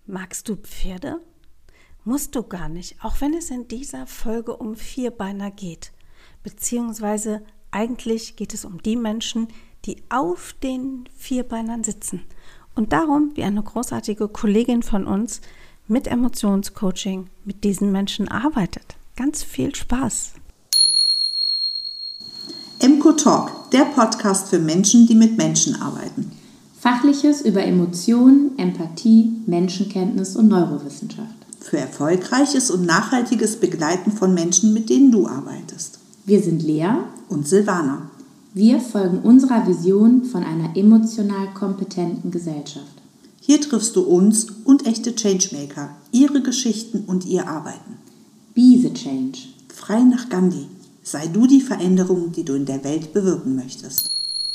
Magst du Pferde? Musst du gar nicht, auch wenn es in dieser Folge um Vierbeiner geht. Beziehungsweise eigentlich geht es um die Menschen, die auf den Vierbeinern sitzen. Und darum, wie eine großartige Kollegin von uns mit Emotionscoaching mit diesen Menschen arbeitet. Ganz viel Spaß! Emco Talk, der Podcast für Menschen, die mit Menschen arbeiten. Fachliches über Emotionen, Empathie, Menschenkenntnis und Neurowissenschaft. Für erfolgreiches und nachhaltiges Begleiten von Menschen, mit denen du arbeitest. Wir sind Lea und Silvana. Wir folgen unserer Vision von einer emotional kompetenten Gesellschaft. Hier triffst du uns und echte Changemaker, ihre Geschichten und ihr Arbeiten. Be the change. Frei nach Gandhi. Sei du die Veränderung, die du in der Welt bewirken möchtest.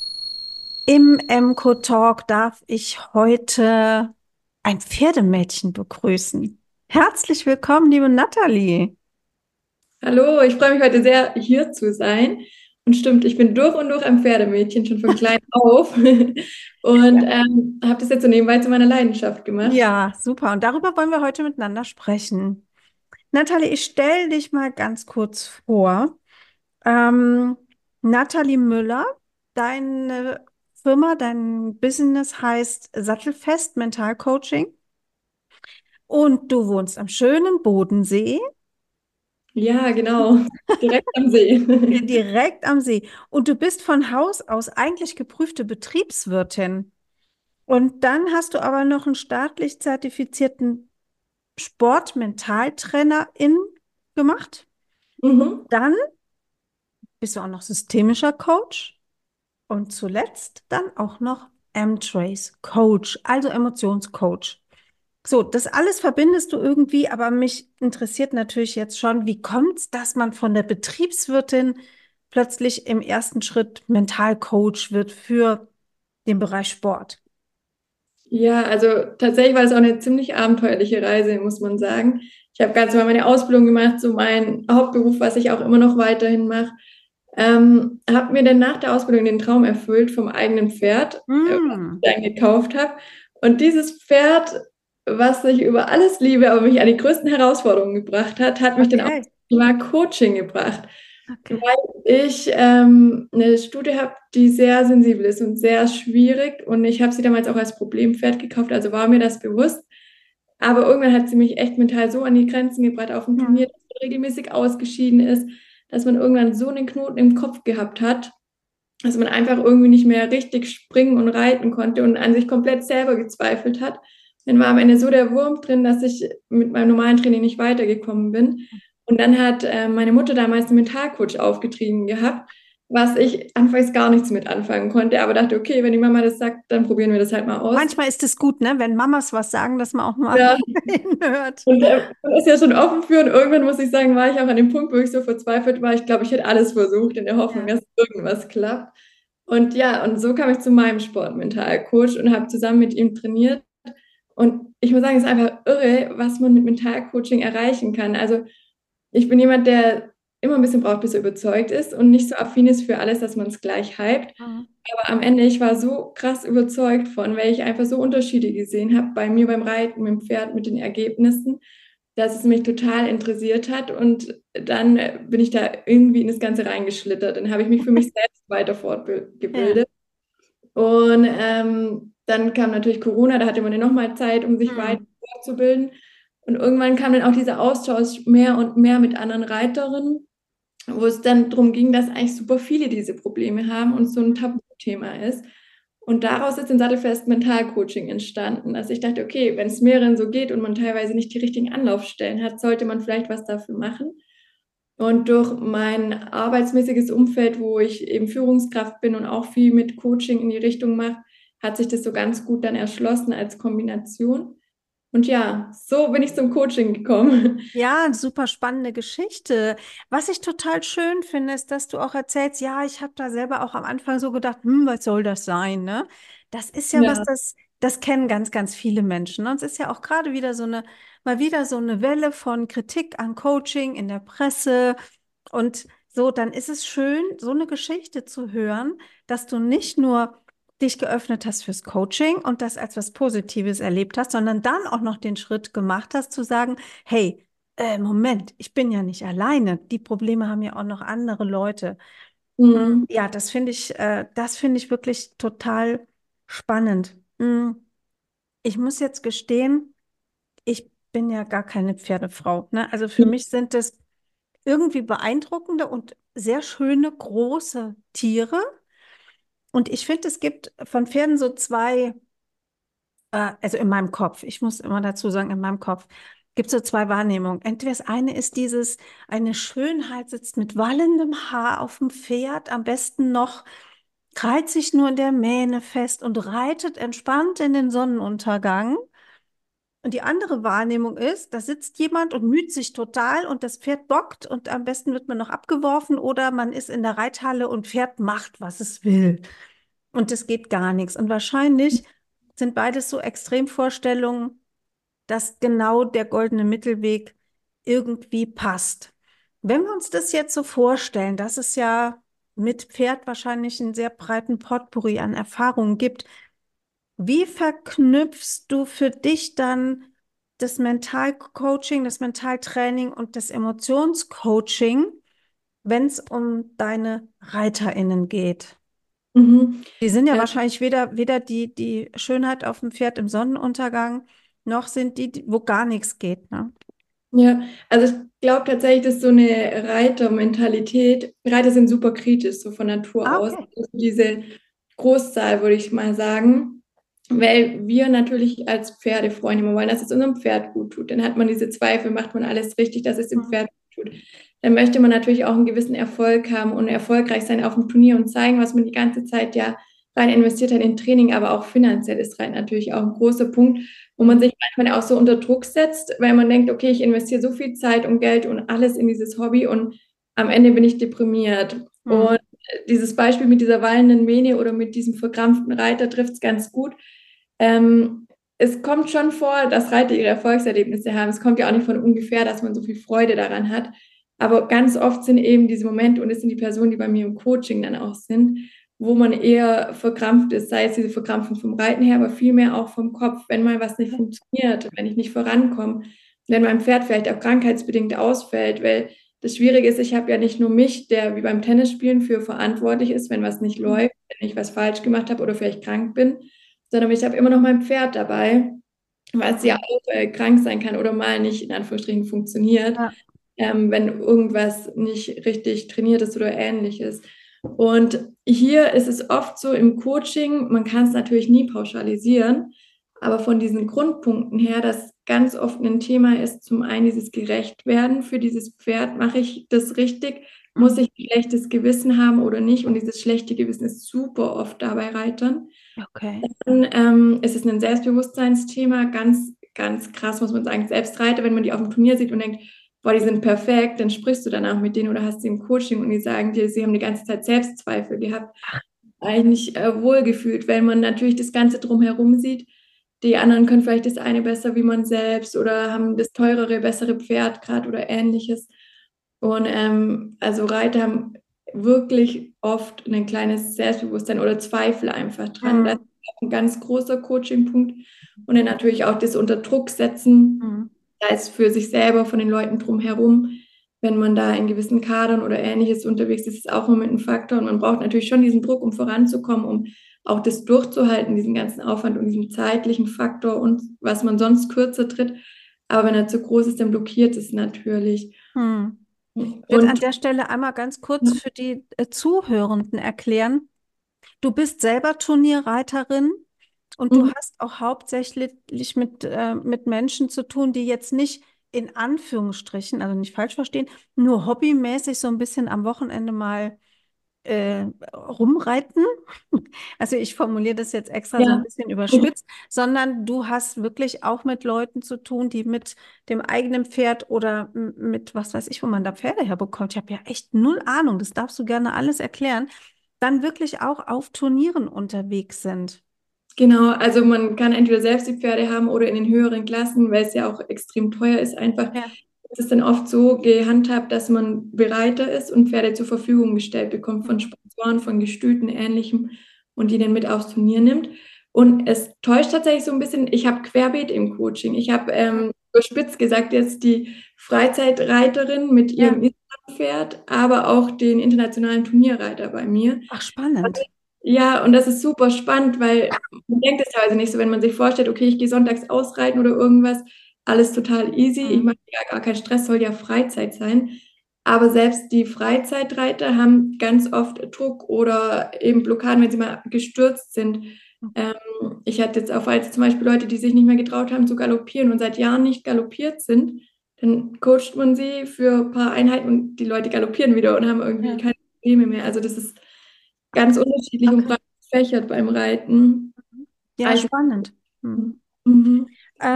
Im Emco Talk darf ich heute ein Pferdemädchen begrüßen. Herzlich willkommen, liebe Nathalie. Hallo, ich freue mich heute sehr, hier zu sein. Und stimmt, ich bin durch und durch ein Pferdemädchen, schon von klein auf. Und habe das jetzt so nebenbei zu meiner Leidenschaft gemacht. Ja, super. Und darüber wollen wir heute miteinander sprechen. Nathalie, ich stelle dich mal ganz kurz vor. Nathalie Müller, deine Firma, dein Business heißt Sattelfest Mental Coaching. Und du wohnst am schönen Bodensee. Ja, genau. Direkt am See. Direkt am See. Und du bist von Haus aus eigentlich geprüfte Betriebswirtin. Und dann hast du aber noch einen staatlich zertifizierten Sportmentaltrainerin gemacht. Mhm. Dann bist du auch noch systemischer Coach. Und zuletzt dann auch noch M-Trace Coach, also Emotionscoach. So, das alles verbindest du irgendwie, aber mich interessiert natürlich jetzt schon, wie kommt es, dass man von der Betriebswirtin plötzlich im ersten Schritt Mentalcoach wird für den Bereich Sport? Ja, also tatsächlich war es auch eine ziemlich abenteuerliche Reise, muss man sagen. Ich habe ganz normal meine Ausbildung gemacht, so mein Hauptberuf, was ich auch immer noch weiterhin mache. Habe mir dann nach der Ausbildung den Traum erfüllt vom eigenen Pferd, was Mm. ich dann gekauft habe. Und dieses Pferd, was ich über alles liebe, aber mich an die größten Herausforderungen gebracht hat, hat mich dann auch Okay. zum Thema Coaching gebracht. Okay. Weil ich eine Studie habe, die sehr sensibel ist und sehr schwierig. Und ich habe sie damals auch als Problempferd gekauft, also war mir das bewusst. Aber irgendwann hat sie mich echt mental so an die Grenzen gebracht auf dem Turnier, dass man regelmäßig ausgeschieden ist, dass man irgendwann so einen Knoten im Kopf gehabt hat, dass man einfach irgendwie nicht mehr richtig springen und reiten konnte und an sich komplett selber gezweifelt hat. Dann war am Ende so der Wurm drin, dass ich mit meinem normalen Training nicht weitergekommen bin. Und dann hat meine Mutter damals einen Mentalcoach aufgetrieben gehabt, was ich anfangs gar nichts mit anfangen konnte, aber dachte, okay, wenn die Mama das sagt, dann probieren wir das halt mal aus. Manchmal ist es gut, ne, wenn Mamas was sagen, dass man auch mal Ja. hinhört. Und man ist ja schon offen für und irgendwann muss ich sagen, war ich auch an dem Punkt, wo ich so verzweifelt war. Ich glaube, ich hätte alles versucht in der Hoffnung, Ja. dass irgendwas klappt. Und ja, und so kam ich zu meinem Sportmentalcoach und habe zusammen mit ihm trainiert. Und ich muss sagen, es ist einfach irre, was man mit Mentalcoaching erreichen kann. Also ich bin jemand, der immer ein bisschen braucht, bis er überzeugt ist und nicht so affin ist für alles, dass man es gleich hypt. Mhm. Aber am Ende, ich war so krass überzeugt von, weil ich einfach so Unterschiede gesehen habe bei mir beim Reiten, mit dem Pferd, mit den Ergebnissen, dass es mich total interessiert hat. Und dann bin ich da irgendwie in das Ganze reingeschlittert. Dann habe ich mich für mich selbst weiter fortgebildet. Und dann kam natürlich Corona, da hatte man ja nochmal Zeit, um sich weiter fortzubilden. Und irgendwann kam dann auch dieser Austausch mehr und mehr mit anderen Reiterinnen, wo es dann darum ging, dass eigentlich super viele diese Probleme haben und so ein Tabuthema ist. Und daraus ist ein Sattelfest Mentalcoaching entstanden. Also ich dachte, okay, wenn es mehreren so geht und man teilweise nicht die richtigen Anlaufstellen hat, sollte man vielleicht was dafür machen. Und durch mein arbeitsmäßiges Umfeld, wo ich eben Führungskraft bin und auch viel mit Coaching in die Richtung mache, hat sich das so ganz gut dann erschlossen als Kombination. Und ja, so bin ich zum Coaching gekommen. Ja, eine super spannende Geschichte. Was ich total schön finde, ist, dass du auch erzählst, ja, ich habe da selber auch am Anfang so gedacht, was soll das sein, ne? Das ist ja was, Ja. das kennen ganz, ganz viele Menschen. Und es ist ja auch gerade wieder mal wieder so eine Welle von Kritik an Coaching in der Presse. Und so, dann ist es schön, so eine Geschichte zu hören, dass du nicht nur dich geöffnet hast fürs Coaching und das als was Positives erlebt hast, sondern dann auch noch den Schritt gemacht hast, zu sagen, hey, Moment, ich bin ja nicht alleine. Die Probleme haben ja auch noch andere Leute. Mhm. Ja, das finde ich wirklich total spannend. Ich muss jetzt gestehen, ich bin ja gar keine Pferdefrau, ne? Also für mich sind es irgendwie beeindruckende und sehr schöne große Tiere. Und ich finde, es gibt von Pferden so zwei, also in meinem Kopf, ich muss immer dazu sagen, in meinem Kopf, gibt es so zwei Wahrnehmungen. Entweder das eine ist dieses, eine Schönheit sitzt mit wallendem Haar auf dem Pferd, am besten noch krallt sich nur in der Mähne fest und reitet entspannt in den Sonnenuntergang. Und die andere Wahrnehmung ist, da sitzt jemand und müht sich total und das Pferd bockt und am besten wird man noch abgeworfen oder man ist in der Reithalle und Pferd macht, was es will. Und es geht gar nichts. Und wahrscheinlich sind beides so Extremvorstellungen, dass genau der goldene Mittelweg irgendwie passt. Wenn wir uns das jetzt so vorstellen, dass es ja mit Pferd wahrscheinlich einen sehr breiten Potpourri an Erfahrungen gibt, wie verknüpfst du für dich dann das Mentalcoaching, das Mentaltraining und das Emotionscoaching, wenn es um deine ReiterInnen geht? Mhm. Die sind ja Äh, wahrscheinlich weder die Schönheit auf dem Pferd im Sonnenuntergang, noch sind wo gar nichts geht, ne? Ja, also ich glaube tatsächlich, dass so eine Reitermentalität, Reiter sind super kritisch, so von Natur Ah, aus. okay. Also diese Großzahl, würde ich mal sagen. Weil wir natürlich als Pferdefreunde immer wollen, dass es unserem Pferd gut tut. Dann hat man diese Zweifel, macht man alles richtig, dass es dem Hm. Pferd gut tut. Dann möchte man natürlich auch einen gewissen Erfolg haben und erfolgreich sein auf dem Turnier und zeigen, was man die ganze Zeit ja rein investiert hat in Training, aber auch finanziell ist Reiten natürlich auch ein großer Punkt, wo man sich manchmal auch so unter Druck setzt, weil man denkt, okay, ich investiere so viel Zeit und Geld und alles in dieses Hobby und am Ende bin ich deprimiert. Hm. Und dieses Beispiel mit dieser wallenden Mähne oder mit diesem verkrampften Reiter trifft es ganz gut. Es kommt schon vor, dass Reiter ihre Erfolgserlebnisse haben. Es kommt ja auch nicht von ungefähr, dass man so viel Freude daran hat. Aber ganz oft sind eben diese Momente, und es sind die Personen, die bei mir im Coaching dann auch sind, wo man eher verkrampft ist, sei es diese Verkrampfung vom Reiten her, aber vielmehr auch vom Kopf, wenn mal was nicht funktioniert, wenn ich nicht vorankomme, wenn mein Pferd vielleicht auch krankheitsbedingt ausfällt, weil das Schwierige ist, ich habe ja nicht nur mich, der wie beim Tennisspielen für verantwortlich ist, wenn was nicht läuft, wenn ich was falsch gemacht habe oder vielleicht krank bin, sondern ich habe immer noch mein Pferd dabei, weil es ja Hm. auch krank sein kann oder mal nicht in Anführungsstrichen funktioniert, Ja. wenn irgendwas nicht richtig trainiert ist oder ähnliches. Und hier ist es oft so im Coaching, man kann es natürlich nie pauschalisieren, aber von diesen Grundpunkten her, dass ganz oft ein Thema ist, zum einen dieses Gerechtwerden für dieses Pferd, mache ich das richtig, muss Hm. ich ein schlechtes Gewissen haben oder nicht? Und dieses schlechte Gewissen ist super oft da bei Reitern. Okay. Dann ist es ein Selbstbewusstseinsthema, ganz, ganz krass, muss man sagen. Selbstreiter, wenn man die auf dem Turnier sieht und denkt, boah, die sind perfekt, dann sprichst du danach mit denen oder hast sie im Coaching und die sagen dir, sie haben die ganze Zeit Selbstzweifel gehabt, eigentlich wohlgefühlt, weil man natürlich das Ganze drumherum sieht. Die anderen können vielleicht das eine besser wie man selbst oder haben das teurere, bessere Pferd gerade oder ähnliches. Und also Reiter haben wirklich oft ein kleines Selbstbewusstsein oder Zweifel einfach dran. Das Hm. ist auch ein ganz großer Coaching-Punkt. Und dann natürlich auch das unter Druck setzen, Hm. sei es für sich selber, von den Leuten drumherum. Wenn man da in gewissen Kadern oder ähnliches unterwegs ist, ist auch immer mit ein Faktor. Und man braucht natürlich schon diesen Druck, um voranzukommen, um auch das durchzuhalten, diesen ganzen Aufwand und diesen zeitlichen Faktor und was man sonst kürzer tritt. Aber wenn er zu groß ist, dann blockiert es natürlich. Hm. Ich würde an Und der Stelle einmal ganz kurz für die Zuhörenden erklären. Du bist selber Turnierreiterin und du mhm. hast auch hauptsächlich mit Menschen zu tun, die jetzt nicht in Anführungsstrichen, also nicht falsch verstehen, nur hobbymäßig so ein bisschen am Wochenende mal rumreiten. Also ich formuliere das jetzt extra so ein Ja, bisschen überspitzt, sondern du hast wirklich auch mit Leuten zu tun, die mit dem eigenen Pferd oder mit was weiß ich, wo man da Pferde herbekommt. Ich habe ja echt null Ahnung, das darfst du gerne alles erklären. Dann wirklich auch auf Turnieren unterwegs sind. genau. Also man kann entweder selbst die Pferde haben oder in den höheren Klassen, weil es ja auch extrem teuer ist, einfach. Ja. Es ist dann oft so gehandhabt, dass man Bereiter ist und Pferde zur Verfügung gestellt bekommt von Mhm. Sponsoren, von Gestüten, Ähnlichem. und die dann mit aufs Turnier nimmt. Und es täuscht tatsächlich so ein bisschen, ich habe Querbeet im Coaching. Ich habe überspitzt gesagt jetzt die Freizeitreiterin mit Ja. ihrem Pferd, aber auch den internationalen Turnierreiter bei mir. Ach, spannend. Ja, und das ist super spannend, weil man denkt es teilweise nicht so, wenn man sich vorstellt, okay, ich gehe sonntags ausreiten oder irgendwas, alles total easy, ich mache ja gar keinen Stress, soll ja Freizeit sein. Aber selbst die Freizeitreiter haben ganz oft Druck oder eben Blockaden, wenn sie mal gestürzt sind. Ich hatte jetzt auf Reise zum Beispiel Leute, die sich nicht mehr getraut haben zu galoppieren und seit Jahren nicht galoppiert sind. Dann coacht man sie für ein paar Einheiten und die Leute galoppieren wieder und haben irgendwie keine Probleme mehr. Also das ist ganz unterschiedlich und breit gefächert beim Reiten. Ja, Also, spannend. mhm.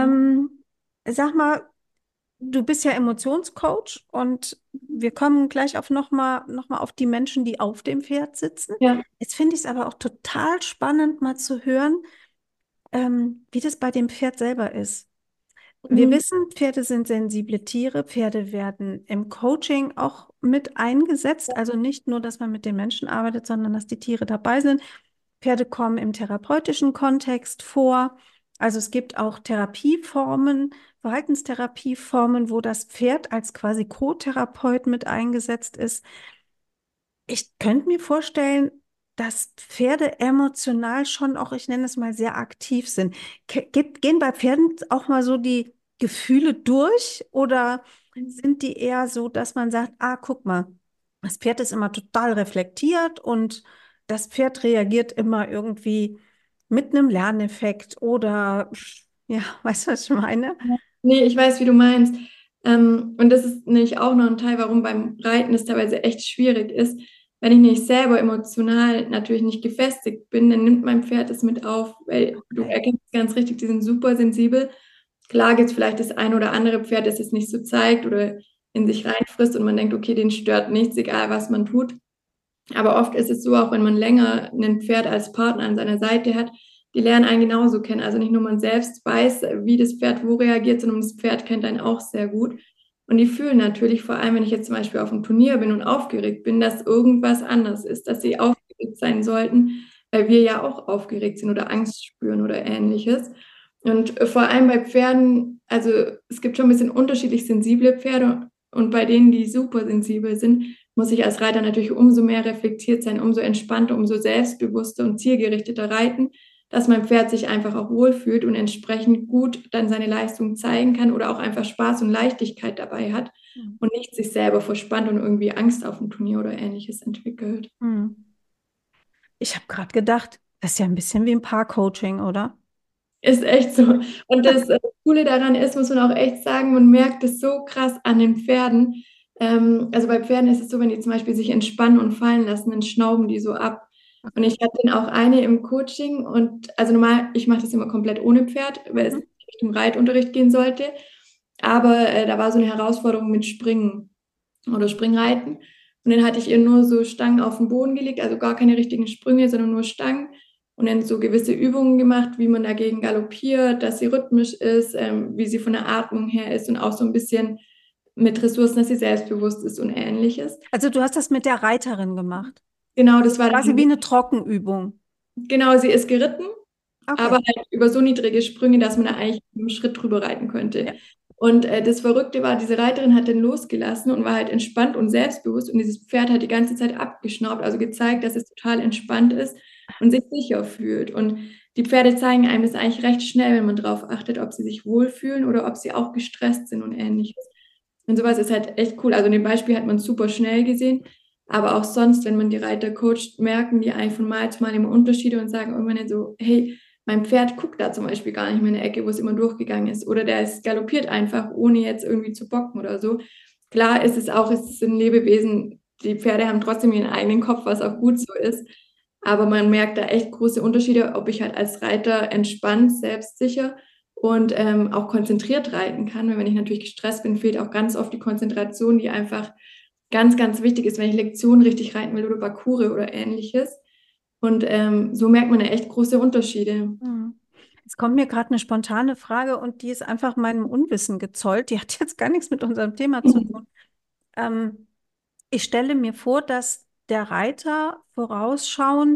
Sag mal, du bist ja Emotionscoach und wir kommen gleich auf noch mal auf die Menschen, die auf dem Pferd sitzen. Ja. Jetzt finde ich es aber auch total spannend, mal zu hören, wie das bei dem Pferd selber ist. Wir Mhm. wissen, Pferde sind sensible Tiere. Pferde werden im Coaching auch mit eingesetzt. Also nicht nur, dass man mit den Menschen arbeitet, sondern dass die Tiere dabei sind. Pferde kommen im therapeutischen Kontext vor. Also es gibt auch Therapieformen, Verhaltenstherapieformen, wo das Pferd als quasi Co-Therapeut mit eingesetzt ist. Ich könnte mir vorstellen, dass Pferde emotional schon auch, ich nenne es mal, sehr aktiv sind. Gehen bei Pferden auch mal so die Gefühle durch oder sind die eher so, dass man sagt, ah, guck mal, das Pferd ist immer total reflektiert und das Pferd reagiert immer irgendwie mit einem Lerneffekt oder, ja, weißt du, was ich meine? Nee, ich weiß, wie du meinst. Und das ist nämlich auch noch ein Teil, warum beim Reiten es teilweise echt schwierig ist. Wenn ich nicht selber emotional natürlich nicht gefestigt bin, dann nimmt mein Pferd es mit auf, weil du Okay. erkennst ganz richtig, die sind super sensibel. Klar gibt es vielleicht das ein oder andere Pferd, das es nicht so zeigt oder in sich reinfrisst und man denkt, okay, den stört nichts, egal was man tut. Aber oft ist es so, auch wenn man länger ein Pferd als Partner an seiner Seite hat, die lernen einen genauso kennen. Also nicht nur man selbst weiß, wie das Pferd wo reagiert, sondern das Pferd kennt einen auch sehr gut. Und die fühlen natürlich, vor allem wenn ich jetzt zum Beispiel auf einem Turnier bin und aufgeregt bin, dass irgendwas anders ist, dass sie aufgeregt sein sollten, weil wir ja auch aufgeregt sind oder Angst spüren oder ähnliches. Und vor allem bei Pferden, also es gibt schon ein bisschen unterschiedlich sensible Pferde und bei denen, die super sensibel sind, muss ich als Reiter natürlich umso mehr reflektiert sein, umso entspannter, umso selbstbewusster und zielgerichteter reiten, dass mein Pferd sich einfach auch wohlfühlt und entsprechend gut dann seine Leistung zeigen kann oder auch einfach Spaß und Leichtigkeit dabei hat und nicht sich selber verspannt und irgendwie Angst auf dem Turnier oder ähnliches entwickelt. Hm. Ich habe gerade gedacht, das ist ja ein bisschen wie ein Paar-Coaching, oder? Ist echt so. Und das Coole daran ist, muss man auch echt sagen, man merkt es so krass an den Pferden. Also bei Pferden ist es so, wenn die zum Beispiel sich entspannen und fallen lassen, dann schnauben die so ab. Und ich hatte dann auch eine im Coaching und also normal, ich mache das immer komplett ohne Pferd, weil es Richtung Reitunterricht gehen sollte. Aber da war so eine Herausforderung mit Springen oder Springreiten. Und dann hatte ich ihr nur so Stangen auf den Boden gelegt, also gar keine richtigen Sprünge, sondern nur Stangen. Und dann so gewisse Übungen gemacht, wie man dagegen galoppiert, dass sie rhythmisch ist, wie sie von der Atmung her ist und auch so ein bisschen mit Ressourcen, dass sie selbstbewusst ist und ähnliches. Also du hast das mit der Reiterin gemacht. Genau, das war Quasi dann, wie eine Trockenübung. genau, sie ist geritten, aber Okay. halt über so niedrige Sprünge, dass man da eigentlich einen Schritt drüber reiten könnte. Ja. Und das Verrückte war, diese Reiterin hat dann losgelassen und war halt entspannt und selbstbewusst und dieses Pferd hat die ganze Zeit abgeschnaubt, also gezeigt, dass es total entspannt ist und sich sicher fühlt. Und die Pferde zeigen einem das eigentlich recht schnell, wenn man darauf achtet, ob sie sich wohlfühlen oder ob sie auch gestresst sind und ähnliches. Und sowas ist halt echt cool. Also in dem Beispiel hat man es super schnell gesehen, aber auch sonst, wenn man die Reiter coacht, merken die eigentlich von Mal zu Mal immer Unterschiede und sagen irgendwann so, hey, mein Pferd guckt da zum Beispiel gar nicht mehr in der Ecke, wo es immer durchgegangen ist. Oder der ist galoppiert einfach, ohne jetzt irgendwie zu bocken oder so. Klar ist es auch, es sind Lebewesen, die Pferde haben trotzdem ihren eigenen Kopf, was auch gut so ist. Aber man merkt da echt große Unterschiede, ob ich halt als Reiter entspannt, selbstsicher und auch konzentriert reiten kann. Weil wenn ich natürlich gestresst bin, fehlt auch ganz oft die Konzentration, die einfach ganz, ganz wichtig ist, wenn ich Lektionen richtig reiten will oder Parcours oder ähnliches. Und so merkt man ja echt große Unterschiede. Hm. Es kommt mir gerade eine spontane Frage und die ist einfach meinem Unwissen gezollt. Die hat jetzt gar nichts mit unserem Thema zu tun. Ich stelle mir vor, dass der Reiter vorausschauend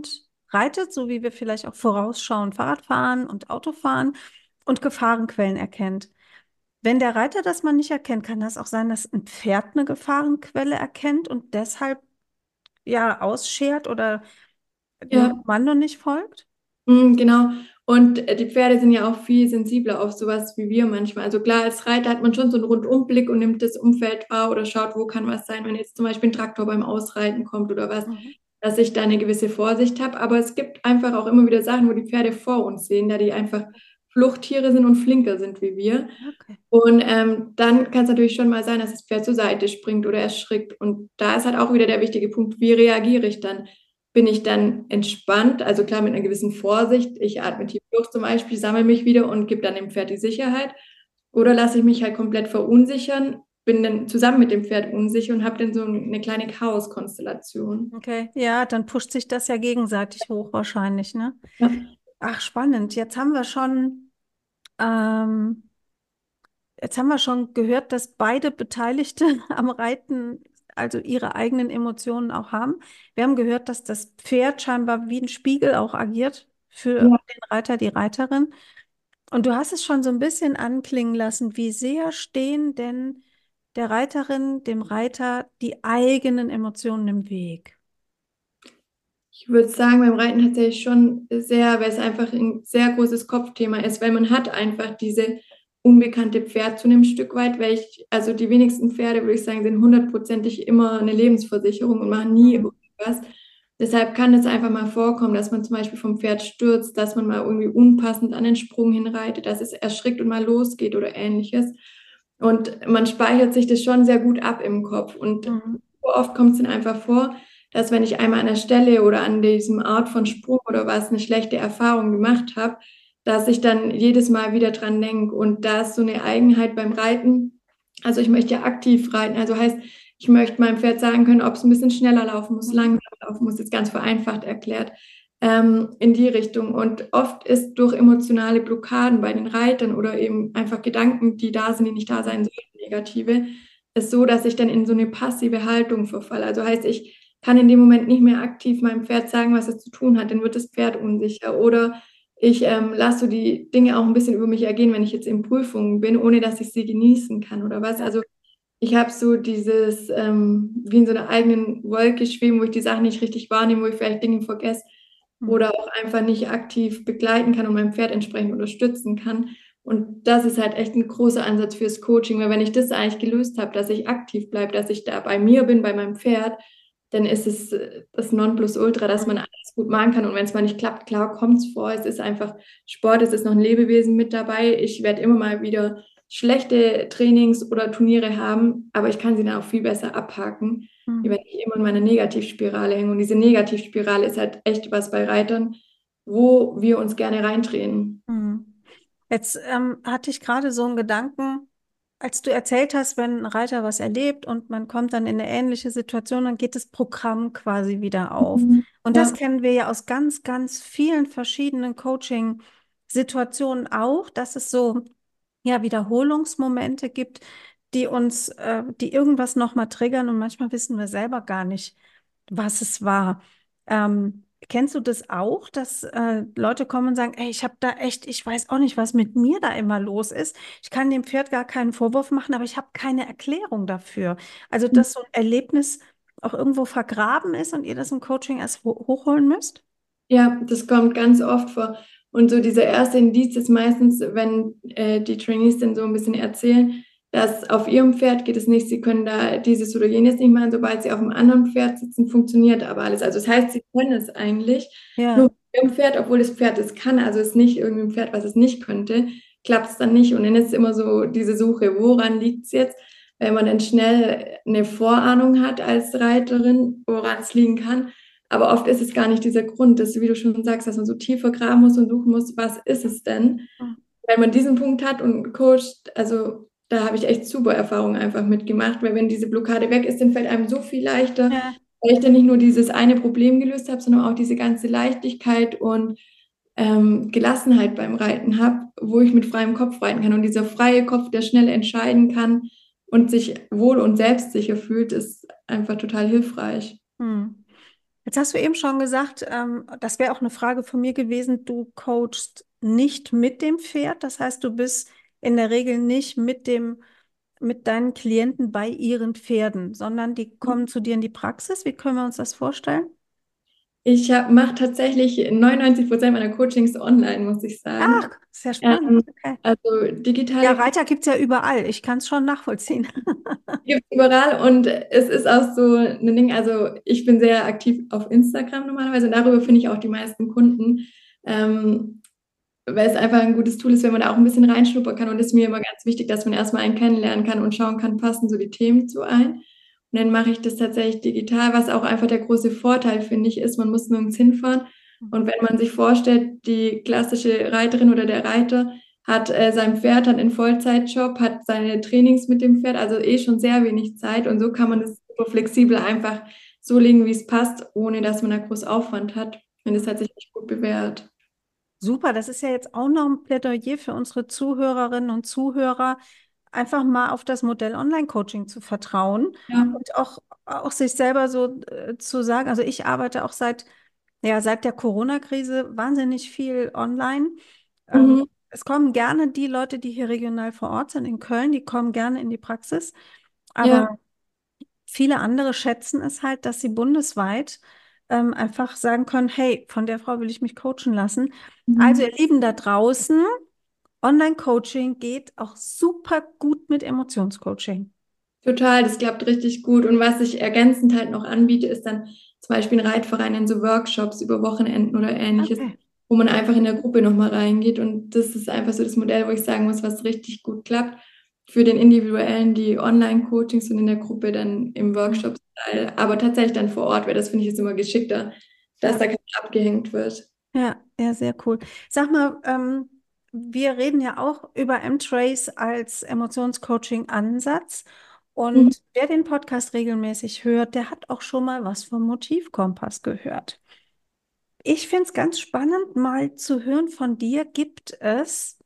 reitet, so wie wir vielleicht auch vorausschauen, Fahrradfahren und Autofahren und Gefahrenquellen erkennt. Wenn der Reiter das mal nicht erkennt, kann das auch sein, dass ein Pferd eine Gefahrenquelle erkennt und deshalb ja ausschert oder dem Ja. Kommando nicht folgt? Genau. Und die Pferde sind ja auch viel sensibler auf sowas wie wir manchmal. Also klar, als Reiter hat man schon so einen Rundumblick und nimmt das Umfeld wahr oder schaut, wo kann was sein, wenn jetzt zum Beispiel ein Traktor beim Ausreiten kommt oder was, Mhm. dass ich da eine gewisse Vorsicht habe. Aber es gibt einfach auch immer wieder Sachen, wo die Pferde vor uns sehen, da die einfach Fluchttiere sind und flinker sind wie wir. Okay. Und dann kann es natürlich schon mal sein, dass das Pferd zur Seite springt oder erschrickt. Und da ist halt auch wieder der wichtige Punkt, wie reagiere ich dann? Bin ich dann entspannt? Also klar, mit einer gewissen Vorsicht. Ich atme tief durch zum Beispiel, sammle mich wieder und gebe dann dem Pferd die Sicherheit. Oder lasse ich mich halt komplett verunsichern, bin dann zusammen mit dem Pferd unsicher und habe dann so eine kleine Chaos-Konstellation. Okay, ja, dann pusht sich das ja gegenseitig hoch wahrscheinlich, ne? Ja. Ach, spannend. Ähm, jetzt haben wir schon gehört, dass beide Beteiligte am Reiten also ihre eigenen Emotionen auch haben. Wir haben gehört, dass das Pferd scheinbar wie ein Spiegel auch agiert für Ja. den Reiter, die Reiterin. Und du hast es schon so ein bisschen anklingen lassen, wie sehr stehen denn der Reiterin, dem Reiter die eigenen Emotionen im Weg? Ich würde sagen, beim Reiten tatsächlich schon sehr, weil es einfach ein sehr großes Kopfthema ist, weil man hat einfach diese unbekannte Pferd zu einem Stück weit, also die wenigsten Pferde, würde ich sagen, sind hundertprozentig immer eine Lebensversicherung und machen nie Mhm. irgendwas. Deshalb kann es einfach mal vorkommen, dass man zum Beispiel vom Pferd stürzt, dass man mal irgendwie unpassend an den Sprung hinreitet, dass es erschrickt und mal losgeht oder ähnliches. Und man speichert sich das schon sehr gut ab im Kopf. Und Mhm. so oft kommt es dann einfach vor, dass wenn ich einmal an der Stelle oder an diesem Art von Sprung oder was eine schlechte Erfahrung gemacht habe, dass ich dann jedes Mal wieder dran denke. Und da ist so eine Eigenheit beim Reiten. Also ich möchte ja aktiv reiten. Also heißt, ich möchte meinem Pferd sagen können, ob es ein bisschen schneller laufen muss, Mhm. langsamer laufen muss, jetzt ganz vereinfacht erklärt, in die Richtung. Und oft ist durch emotionale Blockaden bei den Reitern oder eben einfach Gedanken, die da sind, die nicht da sein sollten, negative, ist so, dass ich dann in so eine passive Haltung verfalle. Also heißt, ich kann in dem Moment nicht mehr aktiv meinem Pferd sagen, was es zu tun hat, dann wird das Pferd unsicher. Oder ich lasse so die Dinge auch ein bisschen über mich ergehen, wenn ich jetzt in Prüfungen bin, ohne dass ich sie genießen kann oder was. Ja. Also ich habe so dieses, wie in so einer eigenen Wolke schweben, wo ich die Sachen nicht richtig wahrnehme, wo ich vielleicht Dinge vergesse Mhm. oder auch einfach nicht aktiv begleiten kann und mein Pferd entsprechend unterstützen kann. Und das ist halt echt ein großer Ansatz fürs Coaching, weil wenn ich das eigentlich gelöst habe, dass ich aktiv bleibe, dass ich da bei mir bin, bei meinem Pferd, dann ist es das Nonplusultra, dass man alles gut machen kann. Und wenn es mal nicht klappt, klar, kommt es vor. Es ist einfach Sport, es ist noch ein Lebewesen mit dabei. Ich werde immer mal wieder schlechte Trainings oder Turniere haben, aber ich kann sie dann auch viel besser abhaken, wie wenn Mhm. ich immer in meiner Negativspirale hänge. Und diese Negativspirale ist halt echt was bei Reitern, wo wir uns gerne reindrehen. Mhm. Jetzt hatte ich gerade so einen Gedanken, als du erzählt hast, wenn ein Reiter was erlebt und man kommt dann in eine ähnliche Situation, dann geht das Programm quasi wieder auf. Mhm. Und das Ja, kennen wir ja aus ganz, ganz vielen verschiedenen Coaching-Situationen auch, dass es so ja Wiederholungsmomente gibt, die irgendwas nochmal triggern und manchmal wissen wir selber gar nicht, was es war. Kennst du das auch, dass Leute kommen und sagen, ey, ich habe da echt, ich weiß auch nicht, was mit mir da immer los ist. Ich kann dem Pferd gar keinen Vorwurf machen, aber ich habe keine Erklärung dafür. Also, dass so ein Erlebnis auch irgendwo vergraben ist und ihr das im Coaching erst hochholen müsst? ja, das kommt ganz oft vor. Und so dieser erste Indiz ist meistens, wenn die Trainees dann so ein bisschen erzählen, dass auf ihrem Pferd geht es nicht, sie können da dieses oder jenes nicht machen, sobald sie auf einem anderen Pferd sitzen, funktioniert aber alles. Also das heißt, sie können es eigentlich, nur Ja. mit ihrem Pferd, obwohl das Pferd es kann, also es ist nicht irgendein Pferd, was es nicht könnte, klappt es dann nicht. Und dann ist es immer so diese Suche, woran liegt es jetzt? Wenn man dann schnell eine Vorahnung hat als Reiterin, woran es liegen kann. Aber oft ist es gar nicht dieser Grund, dass, wie du schon sagst, dass man so tiefer graben muss und suchen muss, was ist es denn? Wenn man diesen Punkt hat und coacht, also da habe ich echt super Erfahrungen einfach mitgemacht, weil wenn diese Blockade weg ist, dann fällt einem so viel leichter, Ja. weil ich dann nicht nur dieses eine Problem gelöst habe, sondern auch diese ganze Leichtigkeit und Gelassenheit beim Reiten habe, wo ich mit freiem Kopf reiten kann. Und dieser freie Kopf, der schnell entscheiden kann und sich wohl und selbstsicher fühlt, ist einfach total hilfreich. Hm. Jetzt hast du eben schon gesagt, das wäre auch eine Frage von mir gewesen, du coachst nicht mit dem Pferd, das heißt, du bist in der Regel nicht mit deinen Klienten bei ihren Pferden, sondern die kommen zu dir in die Praxis. Wie können wir uns das vorstellen? Ich mache tatsächlich 99% meiner Coachings online, muss ich sagen. Ach, sehr spannend. Ähm, Okay. also Ja, digitale Reiter gibt es ja überall. Ich kann es schon nachvollziehen. gibt es überall und es ist auch so ein Ding, also ich bin sehr aktiv auf Instagram normalerweise und darüber finde ich auch die meisten Kunden, weil es einfach ein gutes Tool ist, wenn man da auch ein bisschen reinschnuppern kann und es ist mir immer ganz wichtig, dass man erstmal einen kennenlernen kann und schauen kann, passen so die Themen zu ein. Und dann mache ich das tatsächlich digital, was auch einfach der große Vorteil, finde ich, ist, man muss nirgends hinfahren. Und wenn man sich vorstellt, die klassische Reiterin oder der Reiter hat sein Pferd, hat einen Vollzeitjob, hat seine Trainings mit dem Pferd, also schon sehr wenig Zeit. Und so kann man das super flexibel einfach so legen, wie es passt, ohne dass man da groß Aufwand hat. Und das hat sich echt gut bewährt. Super, das ist ja jetzt auch noch ein Plädoyer für unsere Zuhörerinnen und Zuhörer, einfach mal auf das Modell Online-Coaching zu vertrauen Ja. und auch sich selber so zu sagen, also ich arbeite auch seit der Corona-Krise wahnsinnig viel online. Mhm. Es kommen gerne die Leute, die hier regional vor Ort sind in Köln, die kommen gerne in die Praxis, Ja. aber viele andere schätzen es halt, dass sie bundesweit einfach sagen können, hey, von der Frau will ich mich coachen lassen. Also Mhm. ihr Lieben da draußen, Online-Coaching geht auch super gut mit Emotionscoaching. Total, das klappt richtig gut. Und was ich ergänzend halt noch anbiete, ist dann zum Beispiel ein Reitverein in so Workshops über Wochenenden oder ähnliches, Okay. wo man einfach in der Gruppe nochmal reingeht. Und das ist einfach so das Modell, wo ich sagen muss, was richtig gut klappt. Für den Individuellen die Online-Coachings und in der Gruppe dann im Mhm. Workshop-Style. Aber tatsächlich dann vor Ort, weil das finde ich jetzt immer geschickter, dass Ja, da keiner abgehängt wird. ja, ja, sehr cool. Sag mal, wir reden ja auch über M-Trace als Emotionscoaching-Ansatz. Mhm. Und wer den Podcast regelmäßig hört, der hat auch schon mal was vom Motivkompass gehört. Ich finde es ganz spannend, mal zu hören von dir, gibt es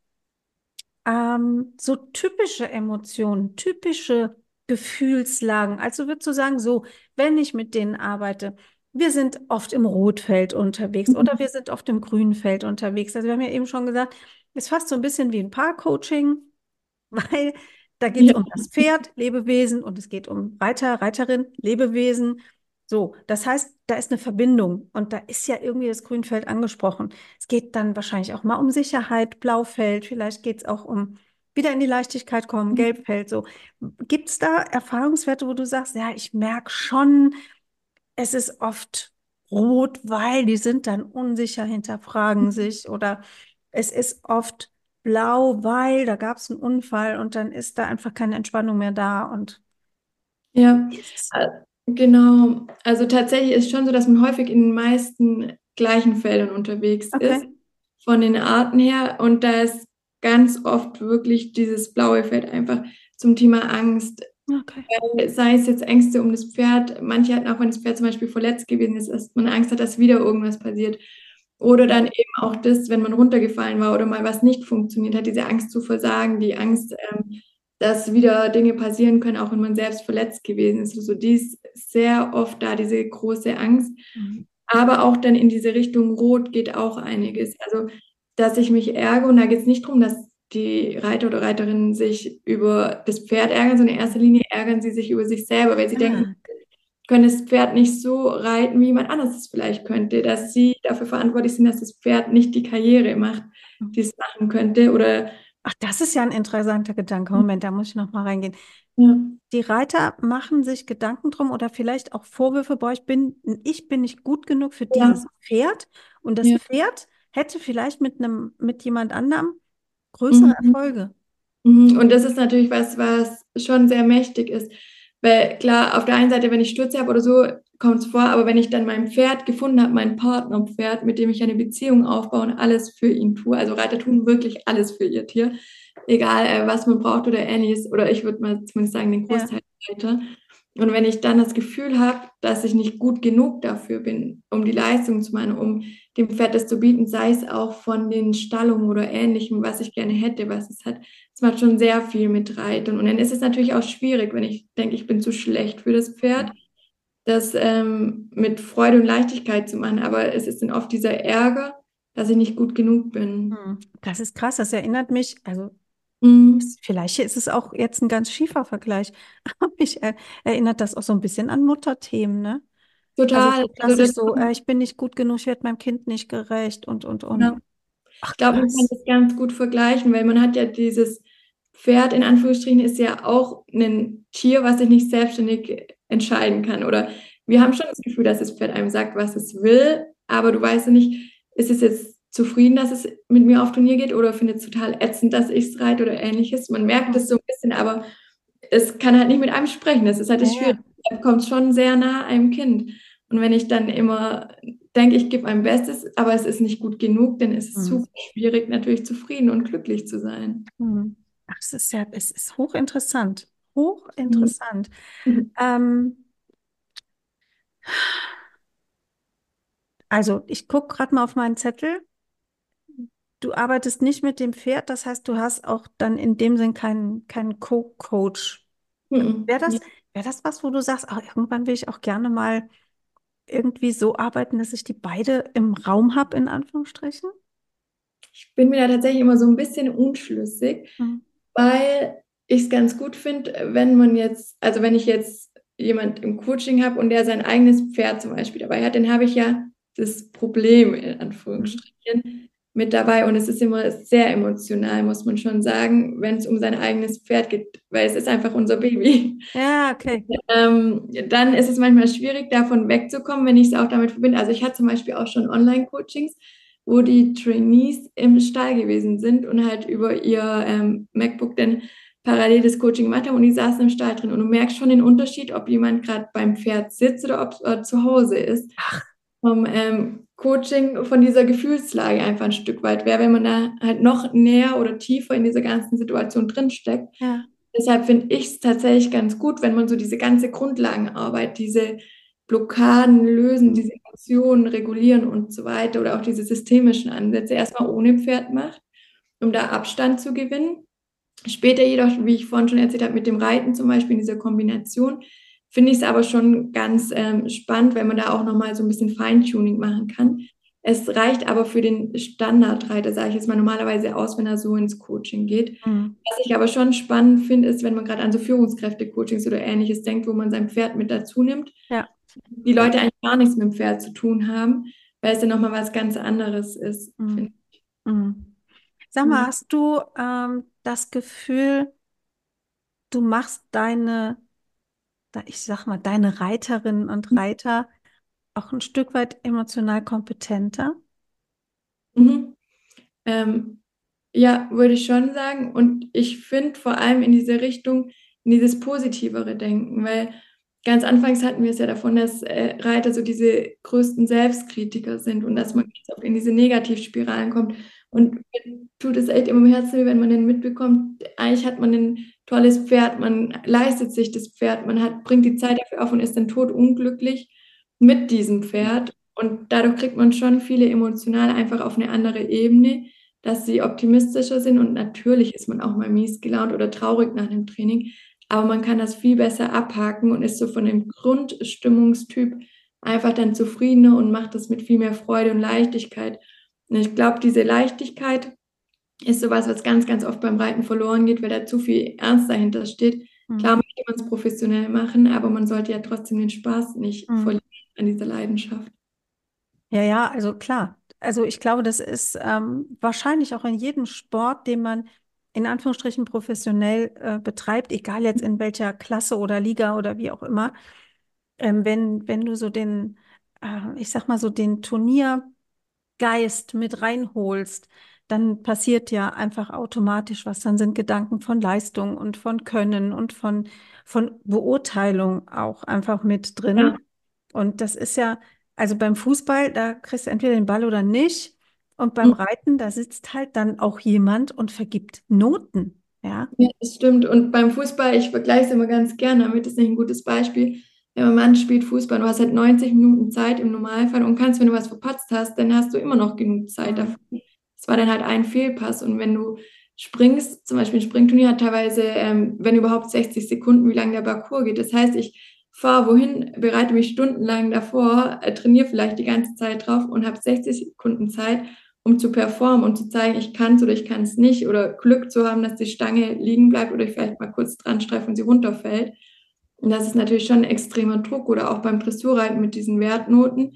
so typische Emotionen, typische Gefühlslagen. Also würdest du sagen, so, wenn ich mit denen arbeite, wir sind oft im Rotfeld unterwegs oder wir sind oft im Grünfeld unterwegs. Also wir haben ja eben schon gesagt, es ist fast so ein bisschen wie ein Paarcoaching, weil da geht es Ja, um das Pferd, Lebewesen und es geht um Reiter, Reiterin, Lebewesen. So, das heißt, da ist eine Verbindung und da ist ja irgendwie das Grünfeld angesprochen. Es geht dann wahrscheinlich auch mal um Sicherheit, Blaufeld, vielleicht geht es auch um wieder in die Leichtigkeit kommen, Gelbfeld. So, gibt es da Erfahrungswerte, wo du sagst, ja, ich merke schon, es ist oft rot, weil die sind dann unsicher, hinterfragen sich oder es ist oft blau, weil da gab es einen Unfall und dann ist da einfach keine Entspannung mehr da und ja. wie ist es? Äh, Genau. Also tatsächlich ist schon so, dass man häufig in den meisten gleichen Feldern unterwegs ist, Okay, von den Arten her. Und da ist ganz oft wirklich dieses blaue Feld einfach zum Thema Angst. okay. Sei es jetzt Ängste um das Pferd. Manche hatten auch, wenn das Pferd zum Beispiel verletzt gewesen ist, dass man Angst hat, dass wieder irgendwas passiert. Oder dann eben auch das, wenn man runtergefallen war oder mal was nicht funktioniert hat, diese Angst zu versagen, die Angst, dass wieder Dinge passieren können, auch wenn man selbst verletzt gewesen ist. Also die ist sehr oft da, diese große Angst. Mhm. Aber auch dann in diese Richtung Rot geht auch einiges. Also, dass ich mich ärgere, und da geht es nicht darum, dass die Reiter oder Reiterinnen sich über das Pferd ärgern, sondern in erster Linie ärgern sie sich über sich selber, weil sie denken, Ah, können das Pferd nicht so reiten, wie jemand anderes es vielleicht könnte, dass sie dafür verantwortlich sind, dass das Pferd nicht die Karriere macht, die es machen könnte. Oder ach, das ist ja ein interessanter Gedanke. Moment, da muss ich noch mal reingehen. ja, Die Reiter machen sich Gedanken drum oder vielleicht auch Vorwürfe, boah, ich bin nicht gut genug für dieses ja, Pferd und das ja. Pferd hätte vielleicht mit jemand anderem größere Mhm. Erfolge. Mhm. Und das ist natürlich was, was schon sehr mächtig ist. Weil klar, auf der einen Seite, wenn ich Stürze habe oder so, kommt es vor, aber wenn ich dann mein Pferd gefunden habe, mein Partnerpferd, mit dem ich eine Beziehung aufbaue und alles für ihn tue, also Reiter tun wirklich alles für ihr Tier, egal was man braucht oder ähnliches, oder ich würde mal zumindest sagen, den Ja. Großteil der Reiter. Und wenn ich dann das Gefühl habe, dass ich nicht gut genug dafür bin, um die Leistung zu machen, um dem Pferd das zu bieten, sei es auch von den Stallungen oder Ähnlichem, was ich gerne hätte, was es hat, das macht schon sehr viel mit Reiten. Und dann ist es natürlich auch schwierig, wenn ich denke, ich bin zu schlecht für das Pferd. das mit Freude und Leichtigkeit zu machen, aber es ist dann oft dieser Ärger, dass ich nicht gut genug bin. Das ist krass, das erinnert mich, also Mhm. vielleicht ist es auch jetzt ein ganz schiefer Vergleich, aber mich erinnert das auch so ein bisschen an Mutterthemen, ne? Also Total. so Also klassisch so, ich bin nicht gut genug, ich werde meinem Kind nicht gerecht und. ja. Ach Ich glaube, man kann krass. das ganz gut vergleichen, weil man hat ja dieses Pferd in Anführungsstrichen ist ja auch ein Tier, was sich nicht selbstständig entscheiden kann. Oder wir haben schon das Gefühl, dass das Pferd einem sagt, was es will, aber du weißt ja nicht, ist es jetzt zufrieden, dass es mit mir auf Turnier geht oder findet es total ätzend, dass ich es reite oder ähnliches. Man merkt es Hm. so ein bisschen, aber es kann halt nicht mit einem sprechen. Das ist halt Ja, das Schwierige. ja. Er kommt schon sehr nah einem Kind. Und wenn ich dann immer denke, ich gebe mein Bestes, aber es ist nicht gut genug, dann ist es Hm. super schwierig, natürlich zufrieden und glücklich zu sein. Hm. Ach, es ist hochinteressant. Mhm. Hochinteressant. Ähm, also, ich gucke gerade mal auf meinen Zettel. Du arbeitest nicht mit dem Pferd, das heißt, du hast auch dann in dem Sinn keinen Co-Coach. Mhm. Wäre das, wär das was, wo du sagst, ach, irgendwann will ich auch gerne mal irgendwie so arbeiten, dass ich die beide im Raum habe, in Anführungsstrichen? Ich bin mir da tatsächlich immer so ein bisschen unschlüssig, Hm. weil ich es ganz gut finde, wenn man jetzt, also wenn ich jetzt jemand im Coaching habe und der sein eigenes Pferd zum Beispiel dabei hat, dann habe ich ja das Problem in Hm. Anführungsstrichen mit dabei und es ist immer sehr emotional, muss man schon sagen, wenn es um sein eigenes Pferd geht, weil es ist einfach unser Baby. Ja, okay. Dann ist es manchmal schwierig, davon wegzukommen, wenn ich es auch damit verbinde. Also ich hatte zum Beispiel auch schon Online-Coachings, wo die Trainees im Stall gewesen sind und halt über ihr MacBook dann parallel das Coaching gemacht haben und die saßen im Stall drin. Und du merkst schon den Unterschied, ob jemand gerade beim Pferd sitzt oder ob er zu Hause ist. Vom Coaching, von dieser Gefühlslage einfach ein Stück weit wäre, wenn man da halt noch näher oder tiefer in dieser ganzen Situation drinsteckt. Ja. Deshalb finde ich es tatsächlich ganz gut, wenn man so diese ganze Grundlagenarbeit, diese Blockaden lösen, diese Emotionen regulieren und so weiter oder auch diese systemischen Ansätze erstmal ohne Pferd macht, um da Abstand zu gewinnen. Später jedoch, wie ich vorhin schon erzählt habe, mit dem Reiten zum Beispiel in dieser Kombination, finde ich es aber schon ganz spannend, wenn man da auch nochmal so ein bisschen Feintuning machen kann. Es reicht aber für den Standardreiter, sage ich jetzt mal, normalerweise aus, wenn er so ins Coaching geht. Hm. Was ich aber schon spannend finde, ist, wenn man gerade an so Führungskräfte-Coachings oder Ähnliches denkt, wo man sein Pferd mit dazu nimmt, Ja. die Ja. Leute eigentlich gar nichts mit dem Pferd zu tun haben, weil es dann nochmal was ganz anderes ist, Hm. finde ich. Hm. Sag mal, Ja. hast du das Gefühl, du machst ich sag mal, deine Reiterinnen und Reiter auch ein Stück weit emotional kompetenter? Mhm. Ähm, ja, würde ich schon sagen. Und ich finde vor allem in diese Richtung, in dieses positivere Denken, weil ganz anfangs hatten wir es ja davon, dass Reiter so diese größten Selbstkritiker sind und dass man ganz oft in diese Negativspiralen kommt. Und mir tut es echt immer im Herzen weh, wenn man dann mitbekommt, eigentlich hat man ein tolles Pferd, man leistet sich das Pferd, bringt die Zeit dafür auf und ist dann totunglücklich mit diesem Pferd. Und dadurch kriegt man schon viele emotional einfach auf eine andere Ebene, dass sie optimistischer sind und natürlich ist man auch mal mies gelaunt oder traurig nach dem Training, aber man kann das viel besser abhaken und ist so von dem Grundstimmungstyp einfach dann zufriedener und macht das mit viel mehr Freude und Leichtigkeit. Und ich glaube, diese Leichtigkeit ist sowas, was ganz, ganz oft beim Reiten verloren geht, weil da zu viel Ernst dahinter steht. Hm. Klar möchte man es professionell machen, aber man sollte ja trotzdem den Spaß nicht Hm. verlieren an dieser Leidenschaft. Ja, ja, also klar. Also ich glaube, das ist wahrscheinlich auch in jedem Sport, den man in Anführungsstrichen professionell betreibt, egal jetzt in welcher Klasse oder Liga oder wie auch immer, wenn du so ich sag mal so den Turniergeist mit reinholst, dann passiert ja einfach automatisch was. Dann sind Gedanken von Leistung und von Können und von Beurteilung auch einfach mit Ja. drin. Und das ist ja, also beim Fußball, da kriegst du entweder den Ball oder nicht. Und beim Reiten, da sitzt halt dann auch jemand und vergibt Noten. Ja. Ja, das stimmt. Und beim Fußball, ich vergleiche es immer ganz gerne damit, ist nicht ein gutes Beispiel. Wenn ein Mann spielt Fußball, du hast halt 90 Minuten Zeit im Normalfall und kannst, wenn du was verpatzt hast, dann hast du immer noch genug Zeit Mhm. dafür. Es war dann halt ein Fehlpass. Und wenn du springst, zum Beispiel ein Springturnier hat teilweise, wenn überhaupt 60 Sekunden, wie lange der Parcours geht. Das heißt, ich fahre wohin, bereite mich stundenlang davor, trainiere vielleicht die ganze Zeit drauf und habe 60 Sekunden Zeit, um zu performen und zu zeigen, ich kann es oder ich kann es nicht, oder Glück zu haben, dass die Stange liegen bleibt oder ich vielleicht mal kurz dran streife und sie runterfällt. Und das ist natürlich schon ein extremer Druck, oder auch beim Dressurreiten mit diesen Wertnoten,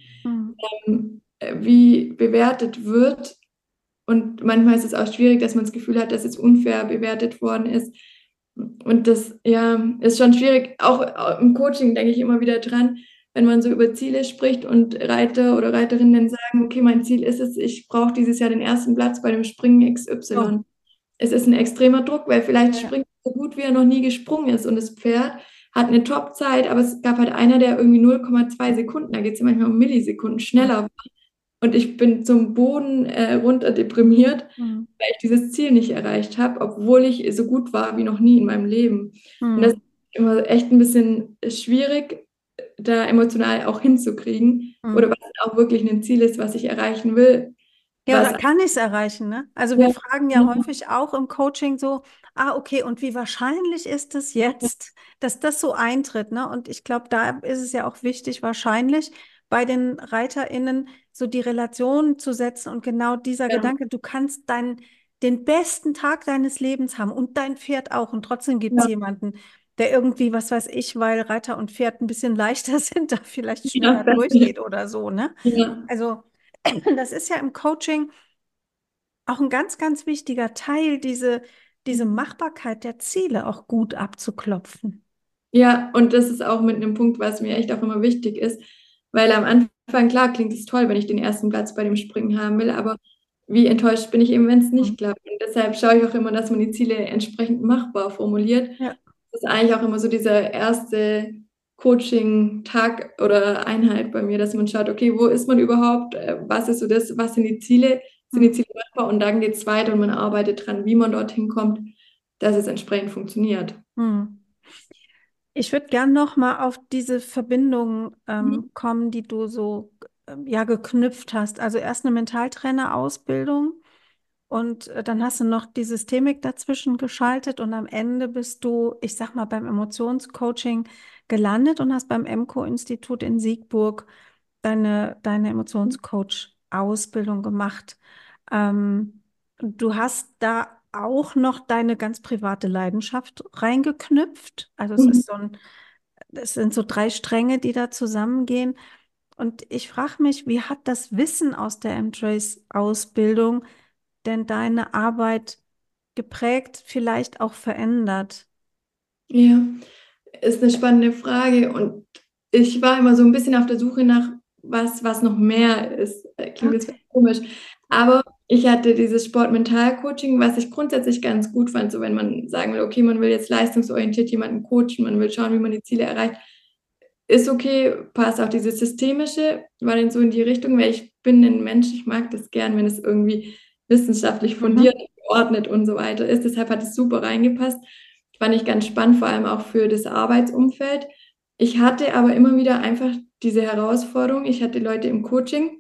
wie bewertet wird. Und manchmal ist es auch schwierig, dass man das Gefühl hat, dass es unfair bewertet worden ist. Und das, ja, ist schon schwierig. Auch im Coaching denke ich immer wieder dran, wenn man so über Ziele spricht und Reiter oder Reiterinnen dann sagen, okay, mein Ziel ist es, ich brauche dieses Jahr den ersten Platz bei dem Springen XY. Oh, Es ist ein extremer Druck, weil vielleicht ja. springt er so gut, wie er noch nie gesprungen ist, und das Pferd hat eine Top-Zeit, aber es gab halt einer, der irgendwie 0,2 Sekunden, da geht es ja manchmal um Millisekunden, schneller war. Und ich bin zum Boden runter deprimiert, Mhm. weil ich dieses Ziel nicht erreicht habe, obwohl ich so gut war wie noch nie in meinem Leben. Und das ist Mhm. immer echt ein bisschen schwierig, da emotional auch hinzukriegen. Oder Mhm. was auch wirklich ein Ziel ist, was ich erreichen will. Ja, Was, oder kann ich es erreichen, ne? Also wir ja, fragen ja häufig auch im Coaching so, okay, und wie wahrscheinlich ist es jetzt, dass das so eintritt, ne? Und ich glaube, da ist es ja auch wichtig, wahrscheinlich bei den ReiterInnen so die Relation zu setzen und genau dieser ja, Gedanke, du kannst den besten Tag deines Lebens haben und dein Pferd auch und trotzdem gibt es ja, jemanden, der irgendwie, was weiß ich, weil Reiter und Pferd ein bisschen leichter sind, da vielleicht ja, schneller durchgeht oder so, ne? ja. Also das ist ja im Coaching auch ein ganz, ganz wichtiger Teil, diese Machbarkeit der Ziele auch gut abzuklopfen. Ja, und das ist auch mit einem Punkt, was mir echt auch immer wichtig ist, weil am Anfang, klar, klingt es toll, wenn ich den ersten Platz bei dem Springen haben will, aber wie enttäuscht bin ich eben, wenn es Mhm. nicht klappt. Und deshalb schaue ich auch immer, dass man die Ziele entsprechend machbar formuliert. Ja. Das ist eigentlich auch immer so dieser erste Coaching-Tag oder Einheit bei mir, dass man schaut, okay, wo ist man überhaupt? Was ist so das? Was sind die Ziele? Sind die Mhm. Ziele machbar? Und dann geht es weiter und man arbeitet dran, wie man dorthin kommt, dass es entsprechend funktioniert. Mhm. Ich würde gern noch mal auf diese Verbindung kommen, die du so ja geknüpft hast. Also erst eine Mentaltrainer-Ausbildung und dann hast du noch die Systemik dazwischen geschaltet und am Ende bist du, ich sag mal, beim Emotionscoaching gelandet und hast beim EMCO-Institut in Siegburg deine Emotionscoach-Ausbildung gemacht. Du hast da auch noch deine ganz private Leidenschaft reingeknüpft. Also es sind so drei Stränge, die da zusammengehen. Und ich frage mich, wie hat das Wissen aus der M-Trace-Ausbildung denn deine Arbeit geprägt, vielleicht auch verändert? Ja, ist eine spannende Frage, und ich war immer so ein bisschen auf der Suche nach was noch mehr ist. Klingt jetzt Okay. vielleicht komisch, aber ich hatte dieses Sport-Mental-Coaching, was ich grundsätzlich ganz gut fand, so wenn man sagen will, okay, man will jetzt leistungsorientiert jemanden coachen, man will schauen, wie man die Ziele erreicht, ist okay, passt auch dieses Systemische, war dann so in die Richtung, weil ich bin ein Mensch, ich mag das gern, wenn es irgendwie wissenschaftlich fundiert, Mhm. geordnet und so weiter ist. Deshalb hat es super reingepasst. Fand ich ganz spannend, vor allem auch für das Arbeitsumfeld. Ich hatte aber immer wieder einfach diese Herausforderung. Ich hatte Leute im Coaching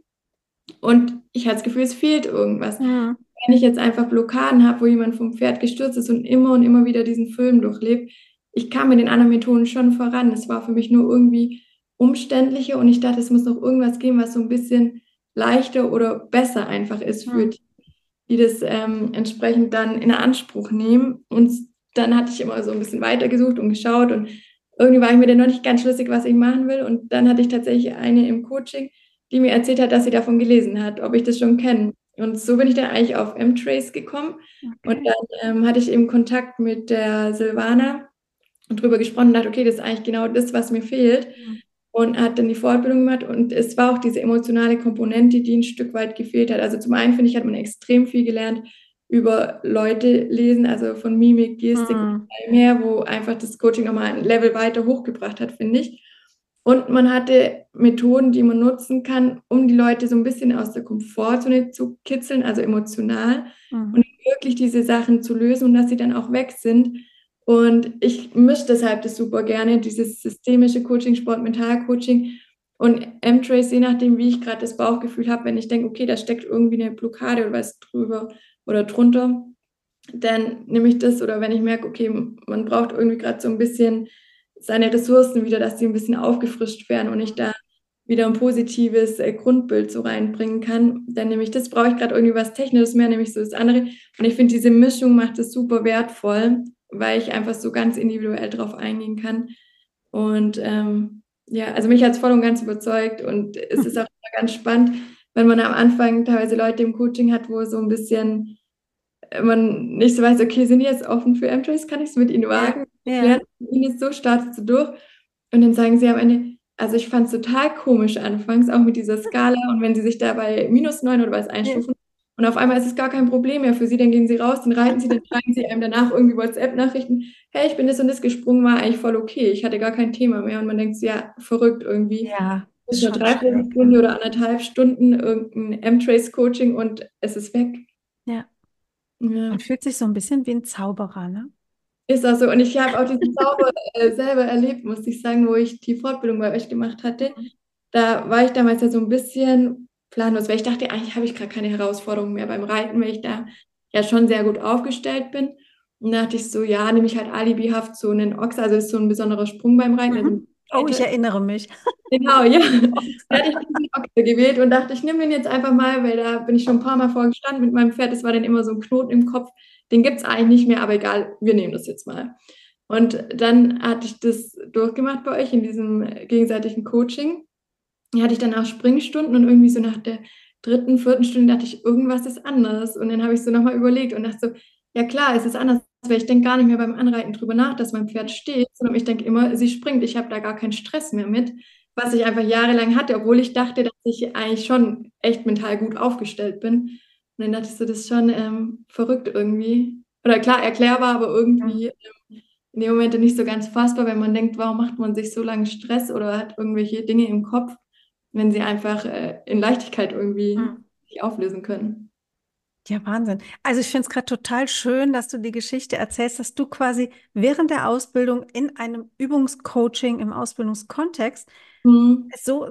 und ich hatte das Gefühl, es fehlt irgendwas. Mhm. Wenn ich jetzt einfach Blockaden habe, wo jemand vom Pferd gestürzt ist und immer wieder diesen Film durchlebt, ich kam mit den anderen Methoden schon voran. Es war für mich nur irgendwie umständlicher und ich dachte, es muss noch irgendwas geben, was so ein bisschen leichter oder besser einfach ist für Mhm. die das entsprechend dann in Anspruch nehmen. Und dann hatte ich immer so ein bisschen weitergesucht und geschaut und irgendwie war ich mir dann noch nicht ganz schlüssig, was ich machen will. Und dann hatte ich tatsächlich eine im Coaching, die mir erzählt hat, dass sie davon gelesen hat, ob ich das schon kenne. Und so bin ich dann eigentlich auf M-Trace gekommen. Und Okay. dann hatte ich eben Kontakt mit der Silvana und drüber gesprochen und dachte, okay, das ist eigentlich genau das, was mir fehlt, Mhm. und hat dann die Fortbildung gemacht. Und es war auch diese emotionale Komponente, die ein Stück weit gefehlt hat. Also zum einen, finde ich, hat man extrem viel gelernt über Leute lesen, also von Mimik, Gestik und Mhm. allem her, wo einfach das Coaching nochmal ein Level weiter hochgebracht hat, finde ich. Und man hatte Methoden, die man nutzen kann, um die Leute so ein bisschen aus der Komfortzone zu kitzeln, also emotional, Mhm. und wirklich diese Sachen zu lösen und dass sie dann auch weg sind. Und ich mische deshalb das super gerne, dieses systemische Coaching, Sport, Mental-Coaching und M-Trace, je nachdem, wie ich gerade das Bauchgefühl habe, wenn ich denke, okay, da steckt irgendwie eine Blockade oder was drüber oder drunter, dann nehme ich das. Oder wenn ich merke, okay, man braucht irgendwie gerade so ein bisschen seine Ressourcen wieder, dass die ein bisschen aufgefrischt werden und ich da wieder ein positives Grundbild so reinbringen kann. Dann nämlich, das brauche ich gerade irgendwie was Technisches mehr, nämlich so das andere. Und ich finde, diese Mischung macht es super wertvoll, weil ich einfach so ganz individuell drauf eingehen kann. Und ja, also mich hat es voll und ganz überzeugt und es ist auch immer ganz spannend, wenn man am Anfang teilweise Leute im Coaching hat, wo so ein bisschen man nicht so weiß, okay, sind die jetzt offen für M-Trace, kann ich es mit ihnen Ja, wagen? ja. Lernen ihn jetzt so, startet du durch. Und dann sagen sie am Ende, also ich fand es total komisch anfangs, auch mit dieser Skala und wenn sie sich da bei -9 oder was Ja. einstufen und auf einmal ist es gar kein Problem mehr für sie, dann gehen sie raus, dann reiten sie, dann schreiben sie einem danach irgendwie WhatsApp-Nachrichten, hey, ich bin das und das gesprungen, war eigentlich voll okay, ich hatte gar kein Thema mehr und man denkt so, ja, verrückt irgendwie. Ja, Das ist ist eine schon schräg. Dreiviertelstunde oder 1,5 Stunden irgendein M-Trace-Coaching und es ist weg. Ja, Ja. man fühlt sich so ein bisschen wie ein Zauberer, ne? Ist auch so. Und ich habe auch diesen Zauber selber erlebt, muss ich sagen, wo ich die Fortbildung bei euch gemacht hatte. Mhm. Da war ich damals ja so ein bisschen planlos, weil ich dachte, eigentlich habe ich gerade keine Herausforderungen mehr beim Reiten, weil ich da ja schon sehr gut aufgestellt bin. Und da dachte ich so, ja, nehme ich halt alibihaft so einen Ochs, also ist so ein besonderer Sprung beim Reiten, also Mhm. Oh, ich weiter. erinnere mich. Genau, ja. Da hatte ich diesen Ochse gewählt und dachte, ich nehme den jetzt einfach mal, weil da bin ich schon ein paar Mal vorgestanden mit meinem Pferd. Das war dann immer so ein Knoten im Kopf. Den gibt es eigentlich nicht mehr, aber egal, wir nehmen das jetzt mal. Und dann hatte ich das durchgemacht bei euch in diesem gegenseitigen Coaching. Da hatte ich dann auch Springstunden und irgendwie so nach der dritten, vierten Stunde dachte ich, irgendwas ist anders. Und dann habe ich so nochmal überlegt und dachte so, ja klar, es ist anders, weil ich denke gar nicht mehr beim Anreiten drüber nach, dass mein Pferd steht, sondern ich denke immer, sie springt. Ich habe da gar keinen Stress mehr mit, was ich einfach jahrelang hatte, obwohl ich dachte, dass ich eigentlich schon echt mental gut aufgestellt bin. Und dann dachte ich so, das ist schon verrückt irgendwie. Oder klar, erklärbar, aber Mhm. irgendwie in dem Moment nicht so ganz fassbar, wenn man denkt, warum macht man sich so lange Stress oder hat irgendwelche Dinge im Kopf, wenn sie einfach in Leichtigkeit irgendwie Mhm. sich auflösen können. Ja, Wahnsinn. Also ich finde es gerade total schön, dass du die Geschichte erzählst, dass du quasi während der Ausbildung in einem Übungscoaching im Ausbildungskontext Mhm.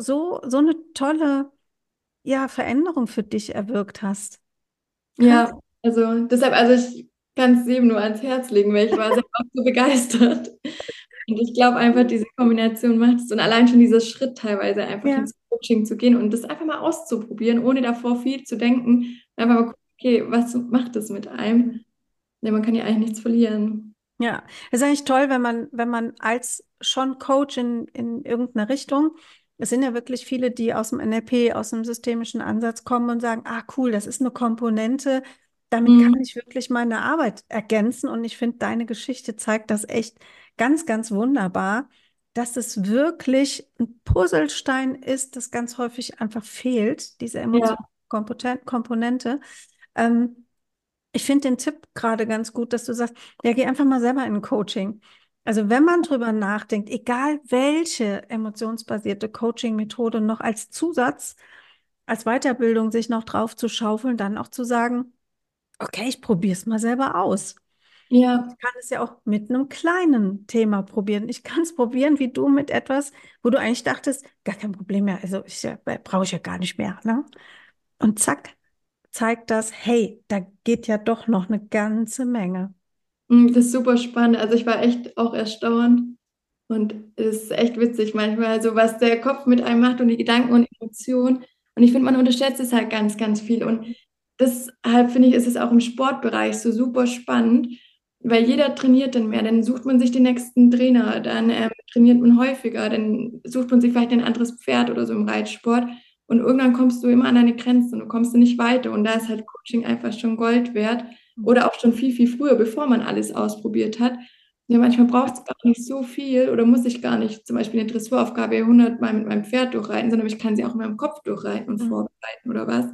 so eine tolle, ja, Veränderung für dich erwirkt hast. Krass. Ja, also deshalb, also ich kann es jedem nur ans Herz legen, weil ich war selber auch so begeistert. Und ich glaube einfach, diese Kombination macht es und allein schon dieser Schritt teilweise einfach Ja. ins Coaching zu gehen und das einfach mal auszuprobieren, ohne davor viel zu denken. Einfach mal gucken, okay, was macht das mit einem? Ja, man kann ja eigentlich nichts verlieren. Ja, es ist eigentlich toll, wenn man als schon Coach in irgendeiner Richtung, es sind ja wirklich viele, die aus dem NLP, aus dem systemischen Ansatz kommen und sagen, ah, cool, das ist eine Komponente, damit kann Mhm. ich wirklich meine Arbeit ergänzen. Und ich finde, deine Geschichte zeigt das echt ganz, ganz wunderbar, dass es wirklich ein Puzzlestein ist, das ganz häufig einfach fehlt, diese Ja, Emotionskomponente. Ähm, Ich finde den Tipp gerade ganz gut, dass du sagst, ja, geh einfach mal selber in ein Coaching. Also wenn man drüber nachdenkt, egal welche emotionsbasierte Coaching-Methode noch als Zusatz, als Weiterbildung sich noch drauf zu schaufeln, dann auch zu sagen, okay, ich probiere es mal selber aus. ja. Ich kann es ja auch mit einem kleinen Thema probieren. Ich kann es probieren, wie du mit etwas, wo du eigentlich dachtest, gar kein Problem mehr. Also ich, brauche ich ja gar nicht mehr. Ne? Und zack, zeigt das, hey, da geht ja doch noch eine ganze Menge. Das ist super spannend. Also ich war echt auch erstaunt und es ist echt witzig manchmal, so was der Kopf mit einem macht und die Gedanken und Emotionen. Und ich finde, man unterschätzt es halt ganz, ganz viel. Und deshalb finde ich, ist es auch im Sportbereich so super spannend, weil jeder trainiert dann mehr. Dann sucht man sich den nächsten Trainer, dann trainiert man häufiger, dann sucht man sich vielleicht ein anderes Pferd oder so im Reitsport. Und irgendwann kommst du immer an deine Grenzen und du kommst nicht weiter. Und da ist halt Coaching einfach schon Gold wert. Oder auch schon viel, viel früher, bevor man alles ausprobiert hat. Ja, manchmal braucht es gar nicht so viel oder muss ich gar nicht zum Beispiel eine Dressuraufgabe 100 Mal mit meinem Pferd durchreiten, sondern ich kann sie auch in meinem Kopf durchreiten und Mhm. vorbereiten oder was.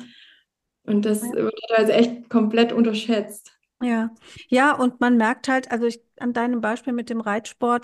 Und das wird teilweise echt komplett unterschätzt. Ja, ja, und man merkt halt, also ich, an deinem Beispiel mit dem Reitsport,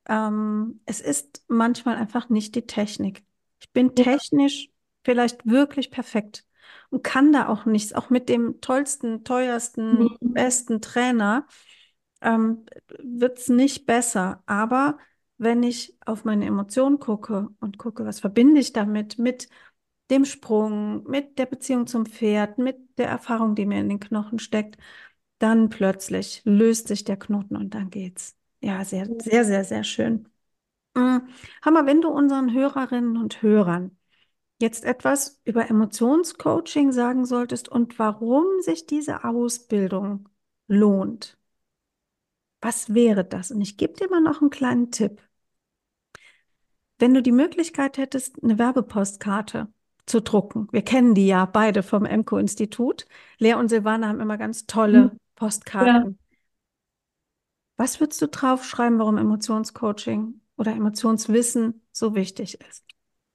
es ist manchmal einfach nicht die Technik. Ich bin Ja. technisch vielleicht wirklich perfekt und kann da auch nichts, auch mit dem tollsten, teuersten, Mhm. besten Trainer, ähm, wird es nicht besser. Aber wenn ich auf meine Emotionen gucke und gucke, was verbinde ich damit, mit dem Sprung, mit der Beziehung zum Pferd, mit der Erfahrung, die mir in den Knochen steckt, dann plötzlich löst sich der Knoten und dann geht's. Ja, sehr, sehr, sehr, sehr schön. Hammer, wenn du unseren Hörerinnen und Hörern jetzt etwas über Emotionscoaching sagen solltest und warum sich diese Ausbildung lohnt, was wäre das? Und ich gebe dir mal noch einen kleinen Tipp. Wenn du die Möglichkeit hättest, eine Werbepostkarte zu drucken, wir kennen die ja beide vom Emco-Institut. Lea und Silvana haben immer ganz tolle Ja. Postkarten. Was würdest du draufschreiben, warum Emotionscoaching oder Emotionswissen so wichtig ist?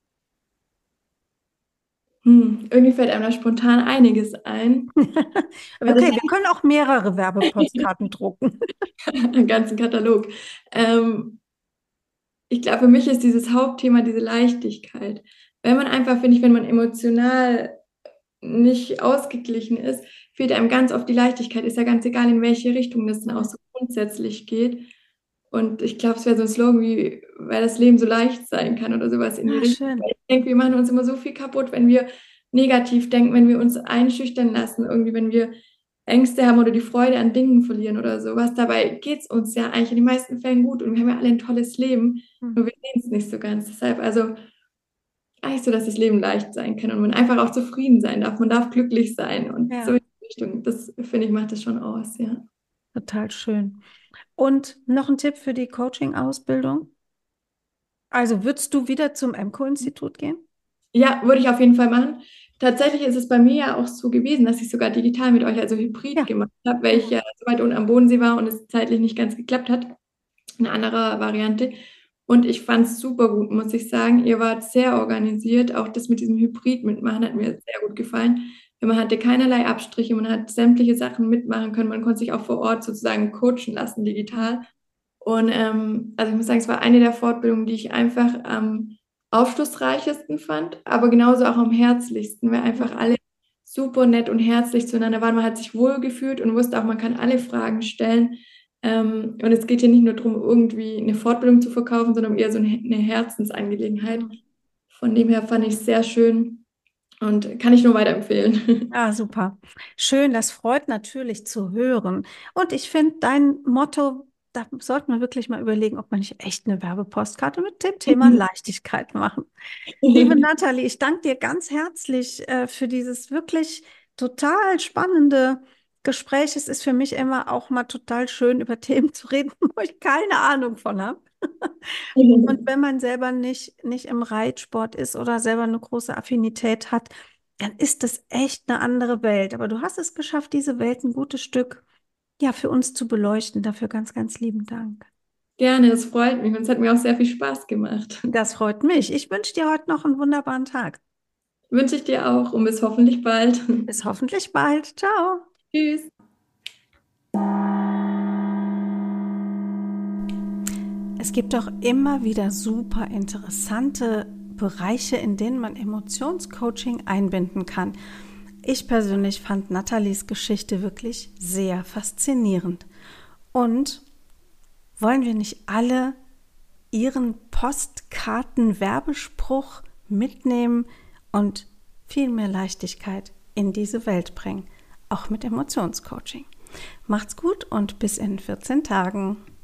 Irgendwie fällt einem da spontan einiges ein. Also Okay, wir können auch mehrere Werbepostkarten drucken. einen ganzen Katalog. Ich glaube, für mich ist dieses Hauptthema diese Leichtigkeit. Wenn man einfach, finde ich, wenn man emotional nicht ausgeglichen ist, fehlt einem ganz oft die Leichtigkeit. Ist ja ganz egal, in welche Richtung das dann auch so grundsätzlich geht. Und ich glaube, es wäre so ein Slogan wie, weil das Leben so leicht sein kann oder sowas in die Ah, Richtung. schön. Weil ich denke, wir machen uns immer so viel kaputt, wenn wir negativ denken, wenn wir uns einschüchtern lassen, irgendwie, wenn wir Ängste haben oder die Freude an Dingen verlieren oder sowas. Dabei geht es uns ja eigentlich in den meisten Fällen gut und wir haben ja alle ein tolles Leben, Hm. nur wir sehen es nicht so ganz. Deshalb, also eigentlich so, dass das Leben leicht sein kann und man einfach auch zufrieden sein darf. Man darf glücklich sein und so Ja, in die Richtung. Das finde ich, macht das schon aus, ja. total schön. Und noch ein Tipp für die Coaching-Ausbildung? Also würdest du wieder zum EMCO-Institut gehen? Ja, würde ich auf jeden Fall machen. Tatsächlich ist es bei mir ja auch so gewesen, dass ich sogar digital mit euch, also Hybrid Ja. gemacht habe, weil ich ja so weit unten am Bodensee war und es zeitlich nicht ganz geklappt hat. Eine andere Variante. Und ich fand es super gut, muss ich sagen. Ihr wart sehr organisiert. Auch das mit diesem Hybrid mitmachen hat mir sehr gut gefallen. Man hatte keinerlei Abstriche, man hat sämtliche Sachen mitmachen können. Man konnte sich auch vor Ort sozusagen coachen lassen, digital. Und also ich muss sagen, es war eine der Fortbildungen, die ich einfach am aufschlussreichsten fand, aber genauso auch am herzlichsten, weil einfach alle super nett und herzlich zueinander waren. Man hat sich wohlgefühlt und wusste auch, man kann alle Fragen stellen. Und es geht hier nicht nur darum, irgendwie eine Fortbildung zu verkaufen, sondern eher so eine Herzensangelegenheit. Von dem her fand ich es sehr schön und kann ich nur weiterempfehlen. Ah, super. Schön, das freut natürlich zu hören. Und ich finde dein Motto, da sollten wir wirklich mal überlegen, ob man nicht echt eine Werbepostkarte mit dem Thema Leichtigkeit machen. Liebe Nathalie, ich danke dir ganz herzlich für dieses wirklich total spannende Gespräch. Es ist für mich immer auch mal total schön, über Themen zu reden, wo ich keine Ahnung von habe. Und wenn man selber nicht im Reitsport ist oder selber eine große Affinität hat, dann ist das echt eine andere Welt. Aber du hast es geschafft, diese Welt ein gutes Stück, ja, für uns zu beleuchten. Dafür ganz, ganz lieben Dank. Gerne, es freut mich und es hat mir auch sehr viel Spaß gemacht. Das freut mich. Ich wünsche dir heute noch einen wunderbaren Tag. Wünsche ich dir auch und bis hoffentlich bald. Bis hoffentlich bald. Ciao. Tschüss. Es gibt auch immer wieder super interessante Bereiche, in denen man Emotionscoaching einbinden kann. Ich persönlich fand Nathalies Geschichte wirklich sehr faszinierend. Und wollen wir nicht alle ihren Postkarten-Werbespruch mitnehmen und viel mehr Leichtigkeit in diese Welt bringen, auch mit Emotionscoaching? Macht's gut und bis in 14 Tagen.